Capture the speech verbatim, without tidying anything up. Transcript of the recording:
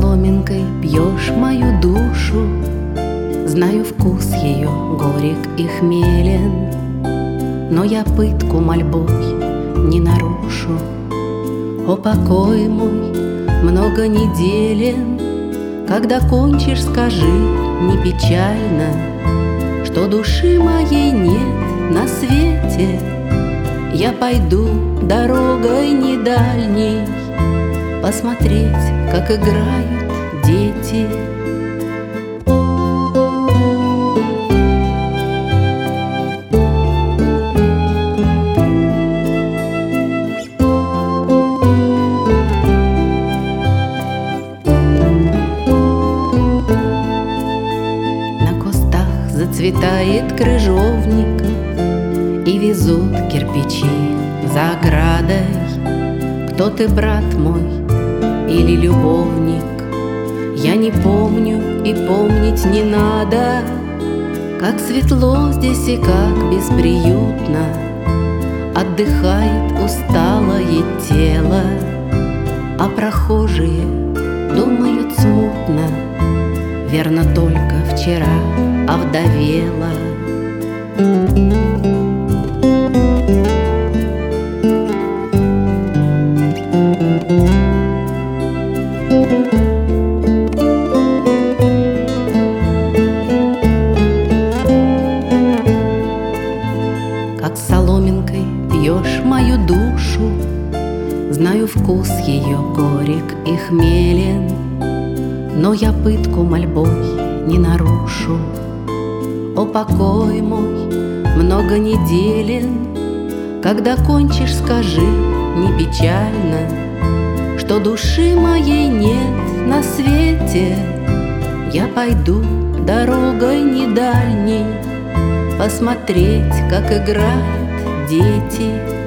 соломинкой пьешь мою душу, знаю вкус ее горек и хмелен, но я пытку мольбой не нарушу. О, покой мой много неделен, когда кончишь, скажи, не печально, что души моей нет на свете. Я пойду дорогой не дальней посмотреть, как играют дети. На кустах зацветает крыжовник, и везут кирпичи за оградой. Кто ты, брат мой, или любовник? Я не помню и помнить не надо, как светло здесь и как бесприютно отдыхает усталое тело, а прохожие думают смутно, верно, только вчера овдовела. Как соломинкой пьешь мою душу, знаю вкус ее горек и хмелен, но я пытку мольбой не нарушу. О, покой мой много неделен, когда кончишь, скажи, не печально, что души моей нет на свете. Я пойду дорогой не дальней посмотреть, как играют дети.